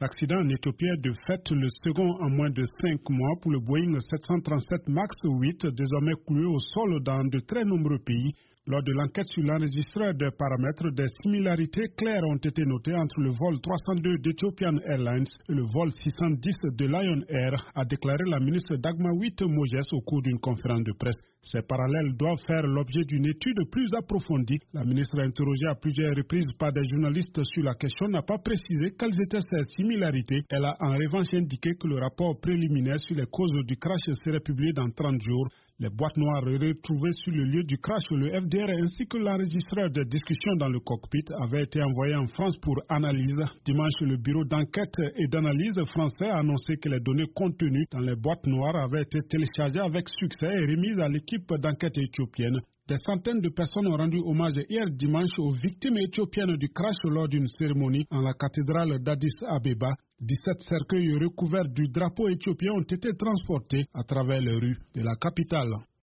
L'accident en Éthiopie est de fait le second en moins de 5 mois pour le Boeing 737 MAX 8, désormais cloué au sol dans de très nombreux pays. Lors de l'enquête sur l'enregistreur des paramètres, des similarités claires ont été notées entre le vol 302 d'Ethiopian Airlines et le vol 610 de Lion Air, a déclaré la ministre Dagmawit Moges au cours d'une conférence de presse. Ces parallèles doivent faire l'objet d'une étude plus approfondie. La ministre, interrogée à plusieurs reprises par des journalistes sur la question, n'a pas précisé quelles étaient ces similarités. Elle a en revanche indiqué que le rapport préliminaire sur les causes du crash serait publié dans 30 jours. Les boîtes noires retrouvées sur le lieu du crash, le FDR ainsi que l'enregistreur de discussions dans le cockpit avaient été envoyés en France pour analyse. Dimanche, le bureau d'enquête et d'analyse français a annoncé que les données contenues dans les boîtes noires avaient été téléchargées avec succès et remises à l'équipe d'enquête éthiopienne. Des centaines de personnes ont rendu hommage hier dimanche aux victimes éthiopiennes du crash lors d'une cérémonie en la cathédrale d'Addis Abeba. 17 cercueils recouverts du drapeau éthiopien ont été transportés à travers les rues de la capitale.